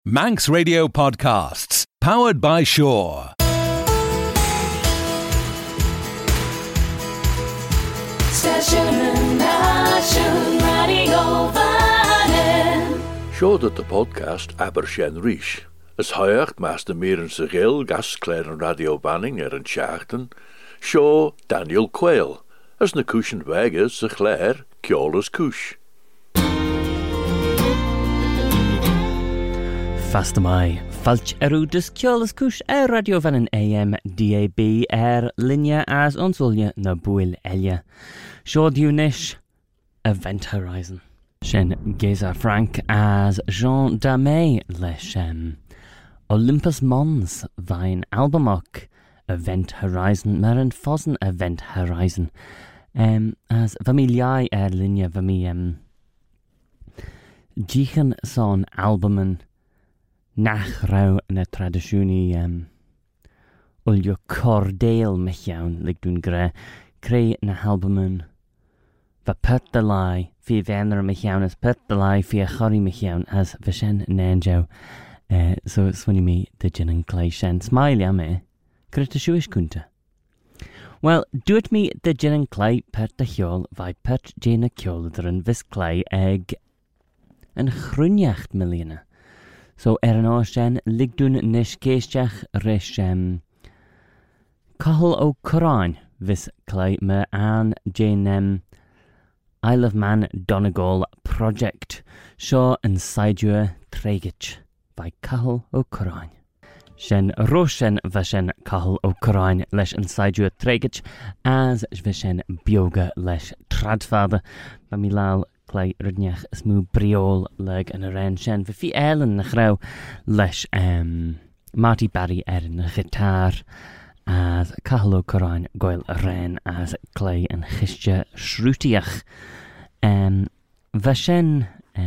Manx Radio Podcasts, powered by Shaw. Shaw dat de podcast Abershen Rish. As heucht master Miren Segil, gas Clare Radio Banning en Schachten. Shaw Daniel Quayle. As na cushion waggers se Clare, Kjolas Kush. Fastamai, falch erudus Kjolas Kush Radio Banning AM DAB linia as onsulje na buil elia. Shaw Dunish, Event Horizon. Shen Geza Frank as Jean Damé lesh Olympus Mons Vine Albumok Event Horizon Marin Fossen Event Horizon as Vamiliai linia Vami Jichen son albumen nachrau na traditioni uljo cordeel mechaun ligdun gre creu na albumen va pert de lai fi vener mechaun as pert de lai fi a chori mechaun as vishen nanjo so swinny me de gin and clay shen smile me krita shuish kunta. Well, do it me the gin and clay pert de hjol vai pert jena kjolderen vis clay egg en grunjacht milliona. So an shen ligdun nish keesjach rish kahal o Quran vis clay me an jen Isle of Man Donegal Project Shaw and Sidua Tregich by Cahal O'Crine. Shen Roshen Vashen Cahal O'Crine lesh and Sidua Tregich as Vishen Bioga lesh Tradfather Bamilal Clay Ridnach Smoo Briol leg and Aren Shen Vifi Ellen Nachrau lesh Marty Barry Erin Guitar as Cahal O'Crine Goyle Aren as Clay and Chistja Shrutiach Vashen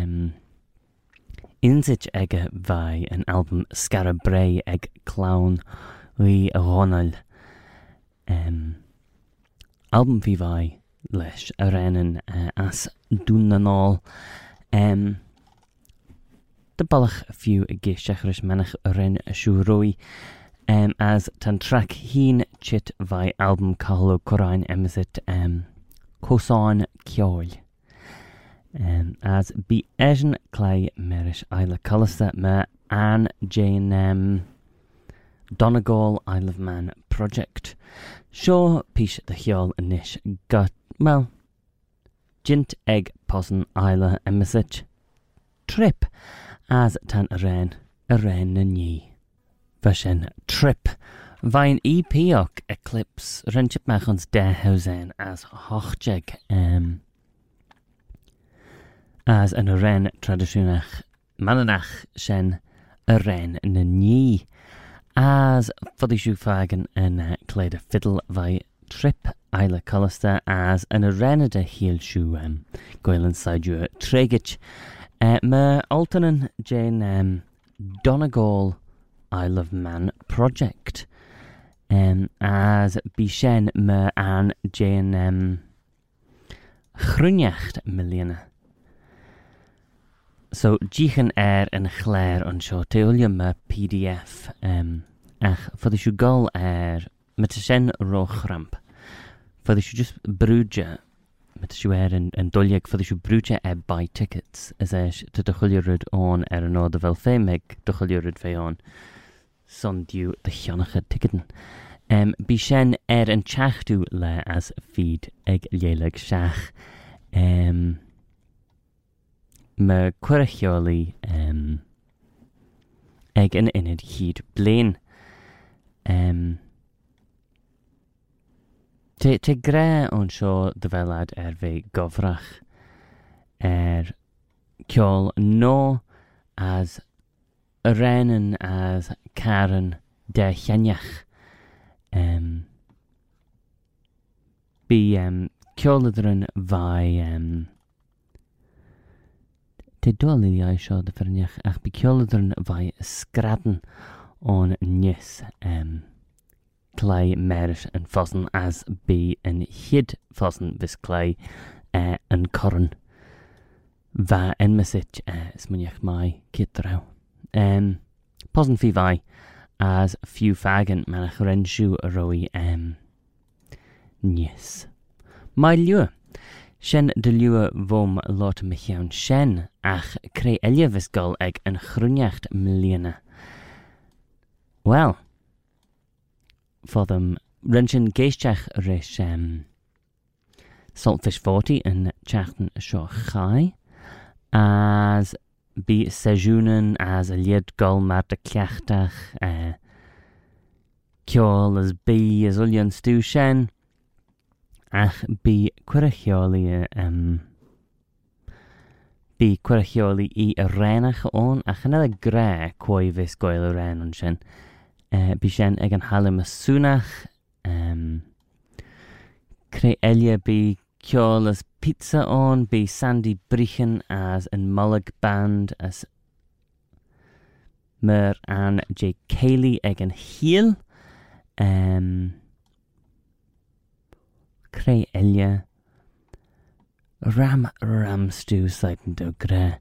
Inzich ege vai an album Scarabray eg Clown Lee Ronald album vi vai lesh Arenan as Dunanol de balach few geishachrish manach Aren Shuroi as tan track heen chit vai album Cahal O'Crine emzit Kosan Kjol as be Asian Clay Merish Isla Cullista me Anne Jane Donegal Isle of Man Project Shaw Pish the Hjol Nish got well Jint Egg Possen Isla Emissich Trip as tan Aren Ni Vashen Trip Vine EP-ok Eclipse Renchip Machons Dehausen as Hochjeg as an Aren Traditionach Mananach Shen Aren Nani as Fodishu Fagan and Clade Fiddle Vi Trip Isla Cullista as an Aren de Hielshu Goylan Sidua Tregich me Altonan Jane Donegal Isle of Man Project as Bishen me an Jane Grunjacht million. So Jichen and Claire on show Teolium PDF ach for the Shugal met Shen Rochramp for the just Bruja met Shuer and Doljek for the Shubruja buy tickets as to the Hulurud on no the Velfemeg the Hulurud Veon son due the Hionnacha ticketin Bishen and Chachtu le as feed eg Yeleg Shach me Querchioli eg an inid heed blain te gre on show de velad ve govrach kjol no as Rennen as Karen de Chanjach be kjolderen vai te dolly I show de Fernjach ach be kjolderen vai skraten on nis clay merish and fossen as be an hid fossen vis clay and corn va en mesich smunjach mai kitrau Posan fi vai as few fagant manach renshu roi Nies. Mai liua. Shen de liua vom lot michiaun shen ach creu elia visgol eg yn chrwniacht miliona. Well, for them renshin geistach rish Saltfish 40 in Chachten Shaw Chai as be sejunen as a lied gol mar de klechtach kjol as be as ullian stu shen ach be quirachioli I renach on ach another gra koi vis goil ren on shen be shen egen halim sunach Cre elia be kjol as pizza on be Sandy Brichen as an mullig band as mer an J. Cayley egen heel Cre elia ram stew seiten do gre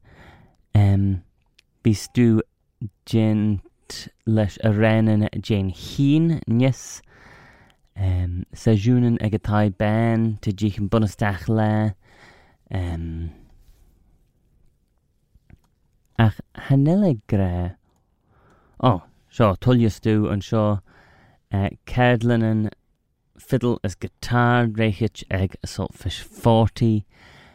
be stew gent lesh a rennen Jane Heen yes Sejunen egatai ben te jichen bonestach le ach hanelle gre sure tullia stew and sure Cerdlinen fiddle as guitar reichich egg saltfish 40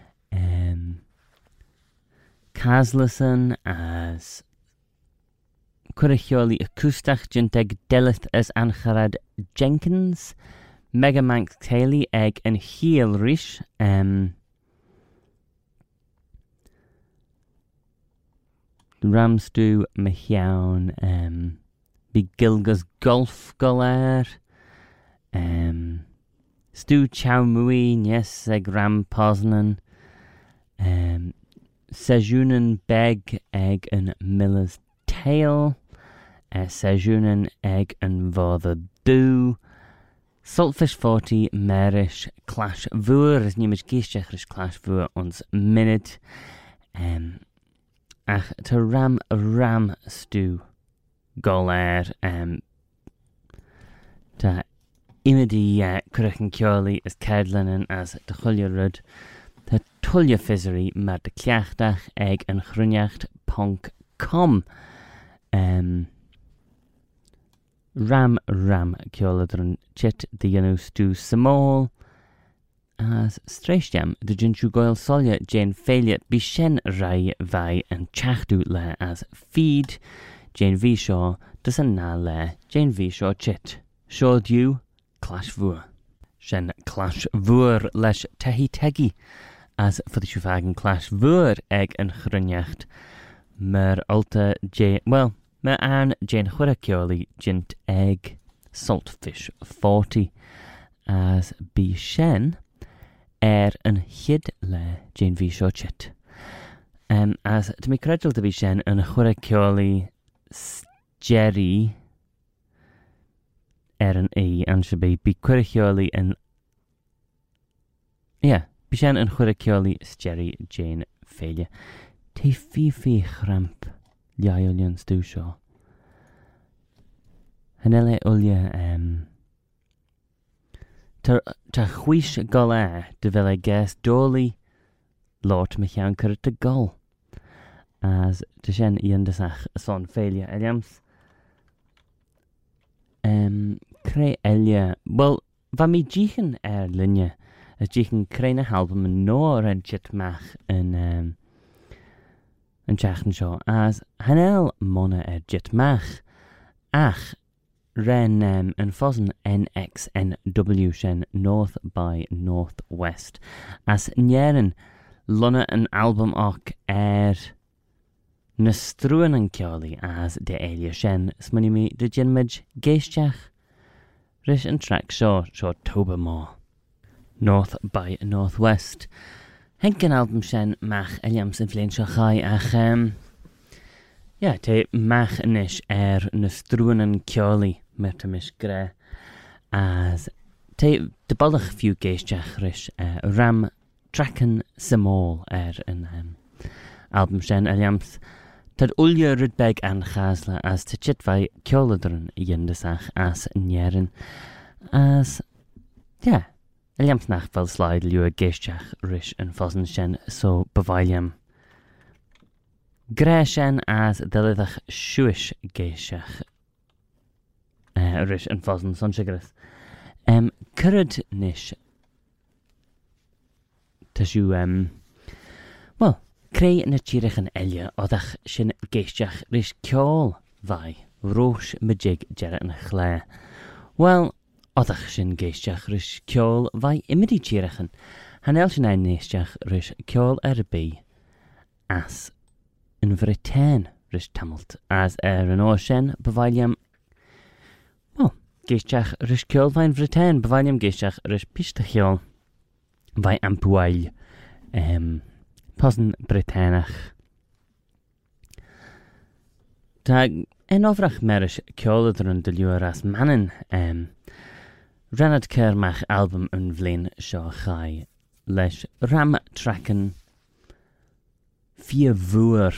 Caslison as Curichioli acoustach jinteg delith as Ancherad Jenkins Megamanx Cayley egg and heel rish Ramstew Michiaun be Gilgas Golf Golair Stu Chow Mui yes egg Ram Posnan Sejunen Beg egg and Miller's Tail Sejunen egg and Vother Do Saltfish 40 Merish Clash Vuur is nimmer geestjechrish Clash Vuur ons minute ach to ram stew Golair ta imidi Currican Kjoli as Cerdlinen as de Chulja Rud ta Tulja Fizzery mar de Kjachtach egg and Chrunjacht Punk Com Ram Kjoladrun chit the Yanu Stew Small as Strashjam the Jinchu Goyle Solja Jane Failure Bishen Rai Vai and Chachdu Le as Feed Jane V Shaw doesn't na Le Jane V Shaw chit Showed you Clash Vuur Shen Clash Vuur lesh Tehi Tegi as for the Shufagen Clash Vuur egg and Chrunjacht Mer Alta J well me an Jane Churakioli Jint egg Saltfish 40 as be shen an hid le Jane V Shochit as to me credit to be shen an Churakioli Jerry an E and should be Churakioli and be shen an Churakioli Jerry Jane failure te fifi chramp Liaiolian Stew Shaw. Hanele Ulya ta chwish gola de vele gas dolly Lord Michian te gol as de shen iandasach son failure Eliams cre elia well va mi jichen linje as jichen crane album en nor en chit mach en Chachten Shaw as Hanel Mona Jit Mach ach Ren and Fossen NXNW Shen North by Northwest as Njeren Lonna an album och Nastruan and Kjoli as de Elia Shen Smunimi de Jinmij Geistjach Rish and Track Shaw Tobermore North by Northwest Henken album shen mach Eliams in Vlein Shachai ach te mach nish nastruan and Kjoli mertamish gre as te de ballach few geistjach rish Ram Tracken Simol an album shen Eliams Tad ulja rydbeg an chasla as te chit vai kjoladrun yindasach as njerin as, ja, eliamsnach fel slide liua geistjach rish en fosen shen so bevailiam. Greshen as delidach shuish geistjach rish en fosen son shigris. Curryd nish tashu well, creu na tîrach yn elia oddach sy'n geistach rhys ciol fai rosh majig jera yn chle. Wel, oddach sy'n geistach rhys ciol fai imidi tîrach yn hanel sy'n ein neistach rhys ciol by as yn Britain rhys tamalt as yn oesien bevailiam well, geistach rhys ciol fai yn Britain bevailiam geistach rhys pistachiol fai ampwail Posen Britannach. Tag en ofrach merish kjoladrun de luar as mannen Renad Kermach album yn vlein seo chai leis ram tracken 4 vŵr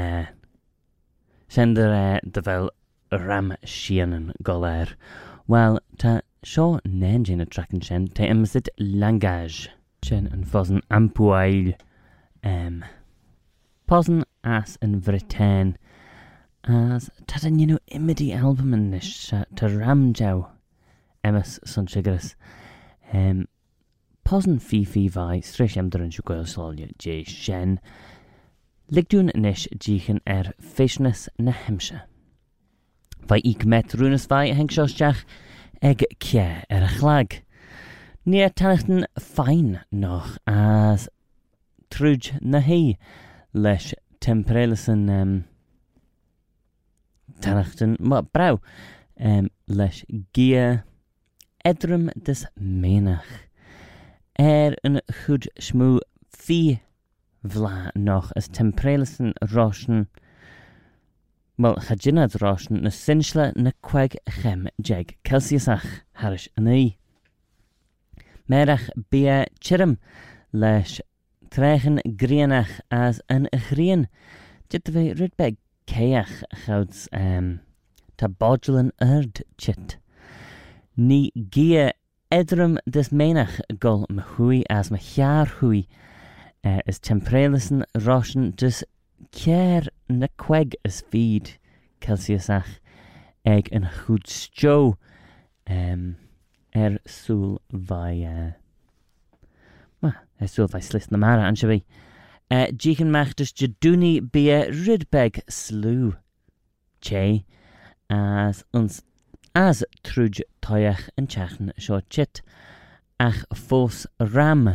sender de fel ram shianen goler. Wel, ta seo nenjin a tracken shen te emsit langage shen yn fosen ampwail Posen as in Britain as tadan you know imidi album in this to ramjow emis son chigris Posen fifi vai strish emderen shugoil solja j shen ligdun nish jichen fishnes na hemsha vai ik met runes vai hengshoshjach eg kje a chlag Near tanachten fine noch as Trudge na hei leis temperelisen tanachten ma brau leis gia edrum des menach een goed schmoe fi vla nog as temperelisen roschen wel chajinad roschen na sinchla na kweg chem jeg Celsiusach harish anei merach bia chirim leis Trechen grianach as an grien. Dit we rydbeg keach gouds ta bodlen erd chit. Ni gia edrum des menach gol mhui as me jaar hui is temperelisen roschen dus kier na kweg is feed Celsiusach eg een goed stjo soel vai so if I slist na mara an shabi jichen machtus jaduni bia rydbeg slew che as uns as trudge toyach en chachen short chit ach fos ram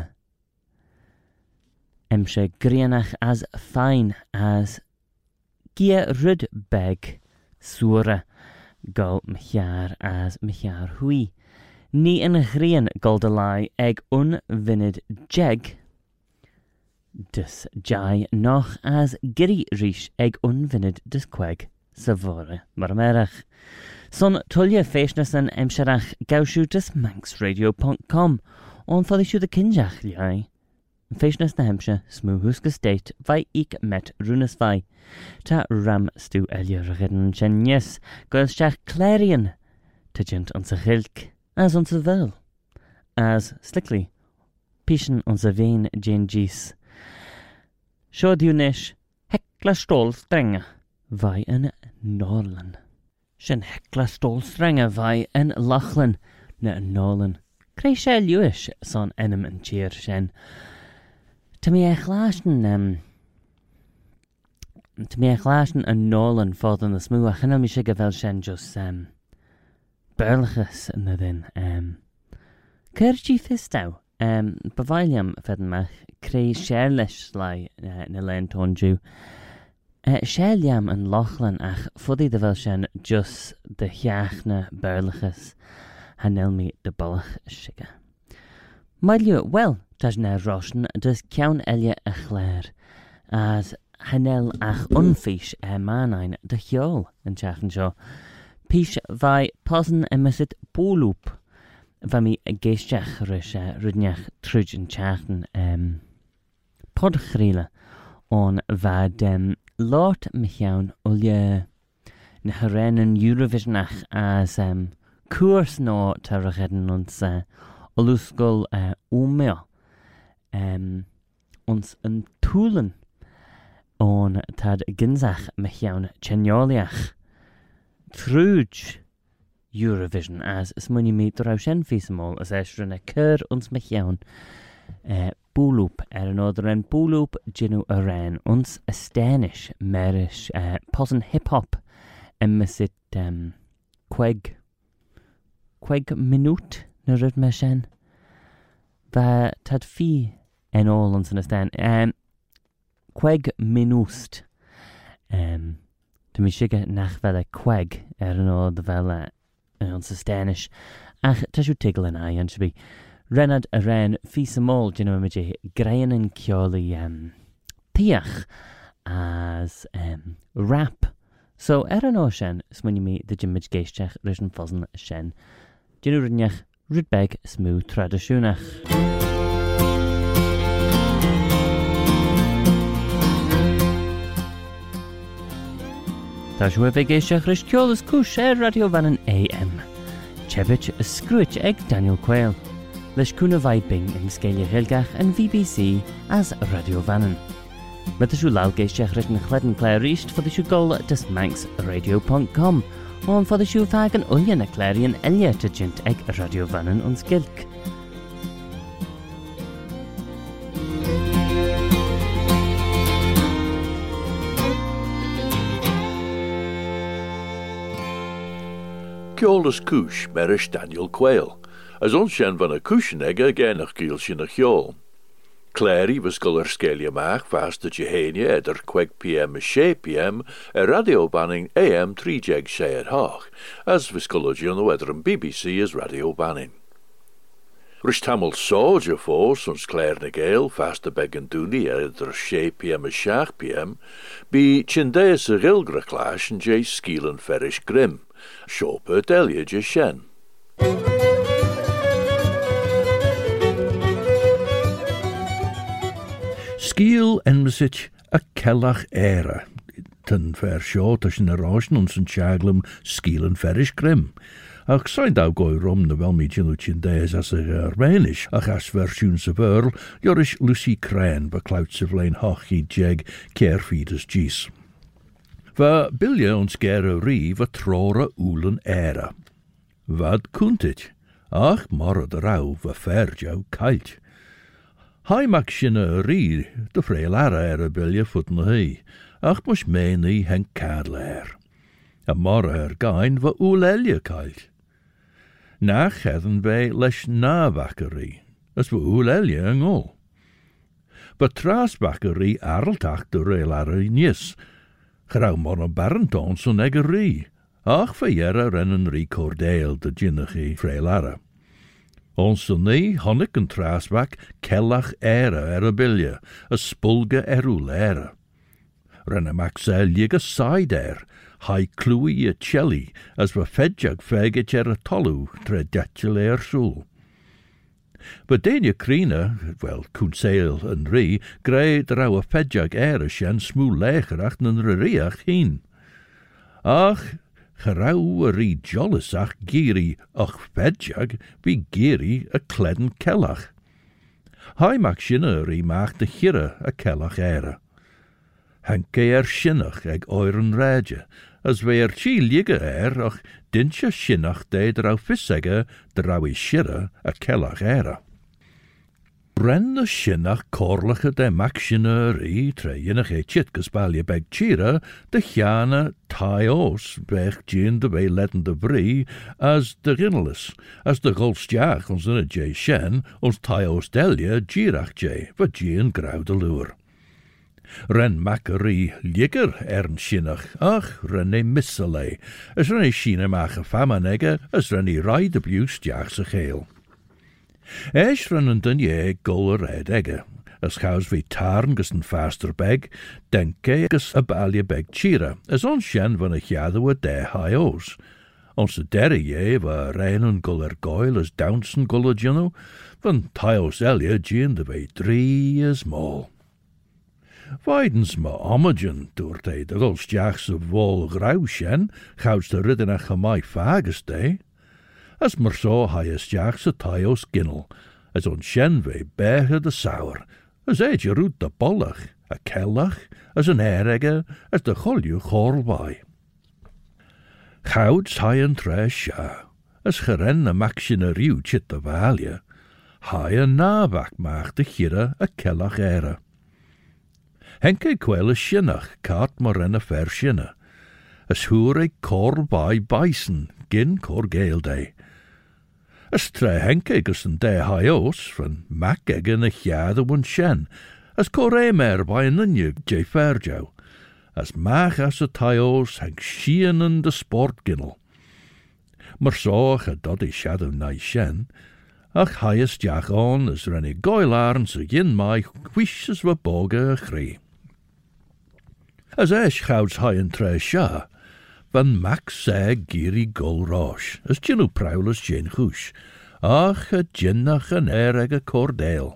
emshe grianach as fine as gia rydbeg sura gol mchiar as mchiar hui Ni in grien goldalai eg unvinid jeg dus jai noch as giri rish eg unvinid dus kweg savore marmerach son tulje feishnasan emsharach gaushu dus manxradio.com on falishu de kinjach jai feishnas na hemsha smuhuska state vai ik met runas vai ta ram stu elia redden chenjes goelshach clarion tajent onze gilk as onze wel, as slickly, pischen onze vein Jane Gis. Sjodunish, hekla stålstränga, vai en Norlan. Sjen hekla stålstränga vai en Lachlan, na Norlan. Krei sjel juish, son enem en cheer sjen. Te me echlaschen en Norlan fodden de smuach, en mi shigga vel sjen just Berlichus na din. Cyrgi fistau. Bevailiam fedden mach creu sherlish lai na len tonju. Sherliam en Lachlan ach foddi de vel shen jus de hiachna Berlichus hanelmi de balach shiga. Mailio, well, tas na roshen dus kiaun elia a chler as hanel ach unfish manain de hiol en chachen jo. Pish vai posen emisit bolup Vami geistach rish rudnach trudgen chachten podchrile on vad lot michaun ulje na heren Eurovisionach as koers no terragheden ons olusgol umea ons een toelen on tad ginzach michaun chenjoliach truj Eurovision as smunny meet draushen fisemol as esrun keur ons michaun Booloop another en Booloop Ginu Aran ons Stanish merish posen hip hop emmesit queg minute na rud meshen va tad fi en all ons understand queg minust to mi shiga nach vela queg another vela ons Stanish ach tashu tiggle an I and should be Renad a ren fisamol genoimage grain and kioli piach as rap. So no shen smunny me the jimage geistech rischen fosen shen. Genurinjach rudbeg smooth traditionach. Tashweve geistech rish kiolis kush radio vanen AM. Chevich a scrooch egg Daniel Quayle. Leis cúna vibing in scéile Ghilgach and VBC as Radio Vannon. Met is uw lalgeistech rit na chledden Claire East for the shoe goal des manxradio.com on for the shoe fagen ulje na clarion elje te jint eg Radio Vannon ons gilk. Kjolders Kush merish Daniel Quayle. As ons shen van a kushenegge genach kielsje na gjol. Clary was guller skelia maag vast de jehenia eder kweg PM a 6 PM a radiobanning AM 3 jeg shed hoog, as viscologion the weather and BBC as radio banning. Rishtamel soldier force ons Clare na Gale fast de beganduni eder 6 PM a 6 PM be chindeus a rilgra clash and jay skielen ferish grim, shoper delia je shen. Skiel en bezit a kellach era. Ten ver short as in a rochen ons en chaglum skiel en verish grim. Ach sein dau goi rom na wel mi ginuchin days as a Renish, ach as versioen se verl, jorish Lucy Crane beklouts of lane hochi jeg carefeeders gies. Va bilje ons gera ri va trora ulen era. Vad kunt it? Ach morra de rau va ferjau kalt. Hai maak shinne ri, de vreelara era bilje voet na hei, ach moes meeni hen kadler. A morra gain va ulelje kalt. Nach hedden wij les nabakkerie, as va ulelje en ol. But trasbakkerie arltach de vreelara nies, grauw morra barentons on eggerie, ach va jera rennen ri cordeel de ginnige vreelara. Ons nee, honnik en trasbak, kellach era bilje, a spulge erulera. Renne maxel jige side hai clui a chelly, as we fedjag feget a tolu, tre datchel soul. But denia crina, well, kunseil en ri, grei drau a fedjag shen smoe legerach en riach heen. Ach, gerauw a ri jollisach giri ach fedjag, be giri a kledden kellach. Hai mak shinne ri maak de hire a kellach era. Henke shinnach eg oiren raja, as we chi liege ach dinsja shinnach de drau fissege draui shire a kellach era. Bren de shinnach korlige de mak shinne ri tre jinnach chit gespalie beg chira, de jane taios beg gin de we letten de brie, as de rinnelis, as de golstjach ons in a jay shen, ons taios delia girach jay, va gin grau de lure. Ren makkerie lieger shinnach, ach renne missele, as renne shine mache famanegge, as renne ride jach se geel. Eis rennen den je golle red egge, as chaus vi tarn gus en faster beg, denke gus a balje beg chira, as ons shen van a jade wa de haios. Ons de derre je va reinen goller goil as downsen golle gino, van taios elia gin de way 3 is mol. Weidens ma omagen door de golstjachs of wol grauw shen, gouds de ridden a chamai fagus day. As mer so highest jachs a taios ginnel, as on shen ve behe de sour, as eid je root de bollach, a kellach, as an erege, as de cholju chorlbai. Gouds high and trash ja, as geren a maxin a riw chit de valje, high a nabak maag de chira a kellach ere. Henke kwel a shinnach, kaart mar en a ver shinne, as hoer a chorlbai bison, gin cor gale day. As tre henke gus an de haios, van mac eggen a chiade wan shen, as cor mer by an nunjug je ferjo, as mach as a taios hang shien de sport ginnel. Mar soch a doddy shadow nai shen, ach highest jach on as renny goilarn so yin mai wish as wa boga a chree. As esh gouds high and tre sha, van max se giri gol rosh, as ginu prowlus jen hush, ach a jinnach an ereg a cordeel.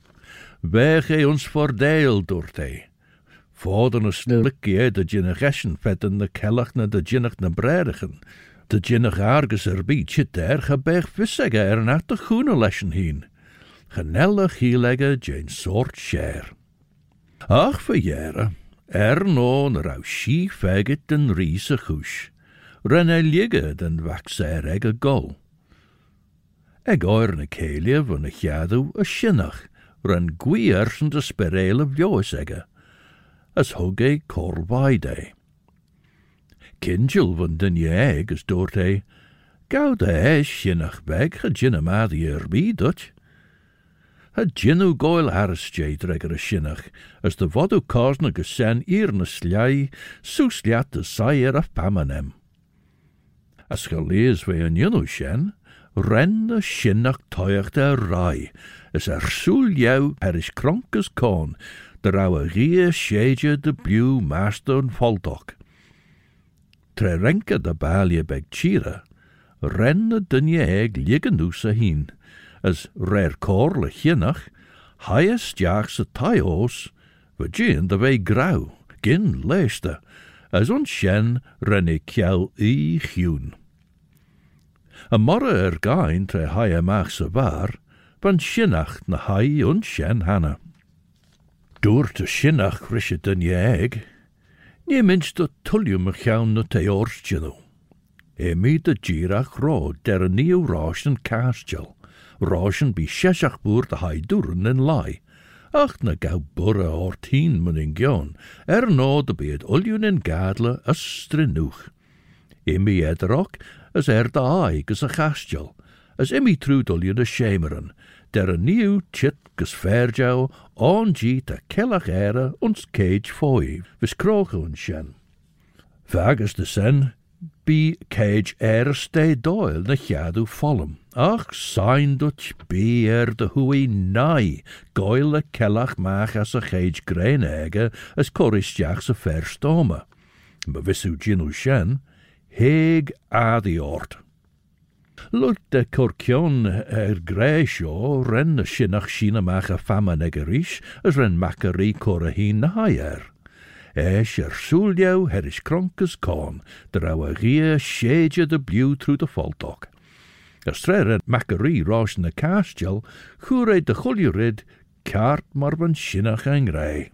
Weg ons voordeel door te. Vader een slikkie de jinnach eschen vetten de kellach na de jinnach na bredigen. De jinnach argus erbij chit der gebeg vissege nach de groene leschen heen. Genellig hielegge jen soort share. Ach verjere, no rauw schiefegget den riese gush. Ren ligge den waxer egge gol. Eg oirne kelie van a chadu a shinnach. Ren gwiers de sperele vjoesegge, as hogge korvaide. Kinjel van den jeg as doorte, gaude shinnach weg, ha jinne madi erbi dutch. Ha jinnu goil harris dreger a shinnach, as de vodu kosne gesen irne sljai, soesliat de sayer af pamanem. As gelees we an jinnu shen, ren de shinnach toiach de rai, as soel jou is kronkes kon, de rauwe rie shege de blue master en voltok. Tre renke de balje beg chira, renne dunje eg liggendoese heen, as rer korle ginnach, highest jachse taios, virgin de wei grauw, gin leeste, as ons shen renne kjau gjoen. A morre gein tre haie maagse waar, van shinnach na hai und shen hanna. Door te shinnach rische den je eg, nie minst de tullium chaun na te orstjeno. Mi de girach ro der een nieuw roschen kastjel, roschen bi sheshach boer de hai duren en lai. Ach na gau burre ortien mun in gjon, no de beed uljun en gadle as strinuch. Mi edrok as de ai gus a kastjel, as imi trudolje de schemeren, der een nieuw chit gus verjou, ongie te kellach ere ons cage foi, vis kroge ons shen. Vagus de sen, bi cage ere stay doil na chadu follem. Ach, sein dutch bi de hui nai, goile kellach mach as a cage grain ege, as coristjach se verstome. Maar vissu ginu shen, heg adiort. Lut de corcion gresio ren na shinnach shina macha fama negerish, as ren macari corahin na haier. Soeljou is kronkes kon, de rauwe rie shege de blue through de voltok. As tre macari rosh na kastjel, chure de chuljurid, kaart mar van shinnach en grei.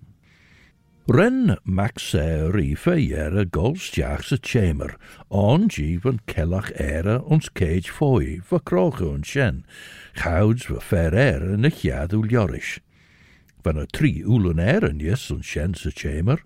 Ren maxe rife jere golstjachse chamber, ongie van kellach ere ons cage foi, verkroge ons shen, gouds we ver ere na chadu ljorish. Van a 3 ulen eren jes ons shense chamber.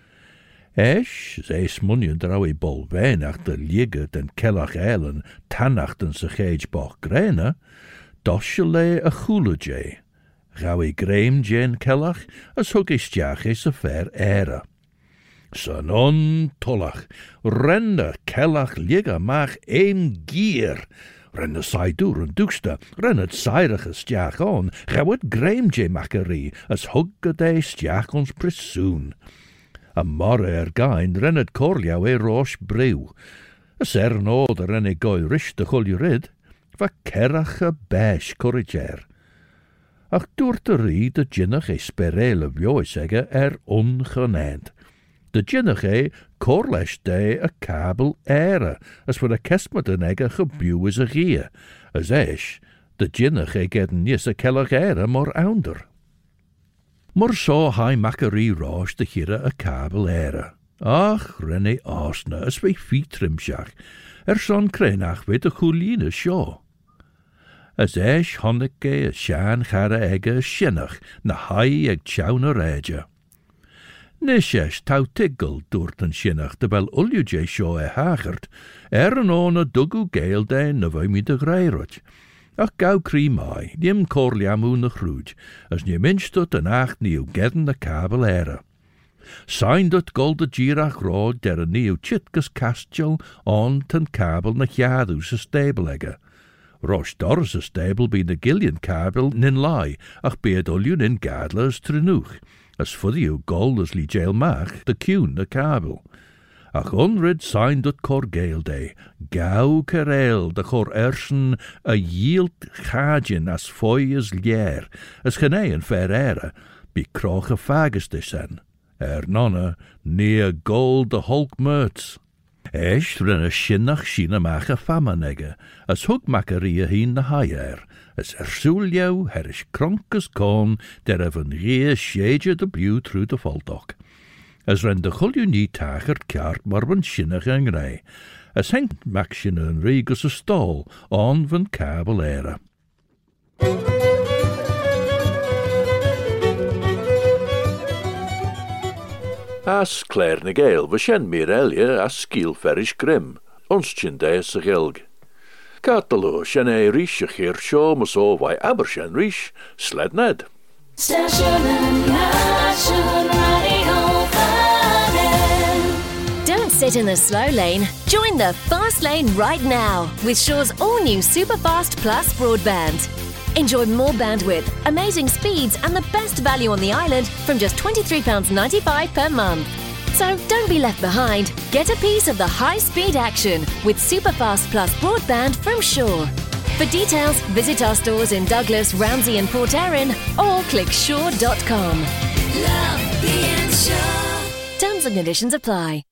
Zees munjen draui bol weinach de liege den kellach eilen tannachten se cage bach grene, doshele a chulejay. Gaui greim jen kellach, as hug istjach is a ver ere. Sanon tollach, renne kellach liga mach gier. Renne saidur en dukste, rennet seirige stjach on, gauwet greim je macherie, as hugge de stjach ons pressoen. A morre gein rennet corliau rosh brew. As no de renne goi rish de chuljurid, va kerach a besh corriger. ach dúirt a rí de ginnach speréile bheois aige ongenaid. De ginnach cór leis dé a cabel éire, as fu a cesmad an aige gebuw is a ghie, as de ginnach gedden níos a kellach éire mar ounder. Mar sá hai macarí rás de chire a cabel éire. Ach, rinne asna, as wij fietrimseach, son krenach wit a chulíne seo. As honneke a sean chara ege sinnach, na hai ag tjauner réide. Nis tau tigel dúirt an sinnach de bel uliúdé seo hagart, an óna dugu géil dé na bhai mi de gréirot. Ach gau crí mai, nim córliamú na chrúd, as nie minstut an acht níu gedden na cabel éire. Sain dat golde gírach rád der a níu chitgus castjal an tan cabel na chiadú sa stable ege. Rosh doras a stable bí na gillian cabel nin lai, ach bead oliún in gadlas trinúch, as fudiú gold as lí jail mach de cún na cabel. Ach onrid sain dat cor gael dé, gau carel de chor ersen a yield chadjin as foi as lier, as gené an fair ere, bí croch a fagus sen. Nonna, near gold the hulk merts. Rinne sinnach sína macha famanege, as hug macaria heen na haier, as soeljou is kronkes kon, der even rie shege de blue through the voltok. As ren de chulju nie tagert kaart maar van sinnach en rij, as hengt maksin een regus a stol, on van kabel ere. As Claire na Gael, we shen meer elje as skiel ferish grim, ons tjin dees a gilg. Katalo shen rish a chir show mas o vai aber shen rish, sled ned. Don't sit in the slow lane. Join the fast lane right now with Shaw's all-new Superfast Plus broadband. Enjoy more bandwidth, amazing speeds and the best value on the island from just £23.95 per month. So don't be left behind. Get a piece of the high-speed action with Superfast Plus broadband from Shaw. For details, visit our stores in Douglas, Ramsey and Port Erin or click shaw.com. Love being Shaw. Terms and conditions apply.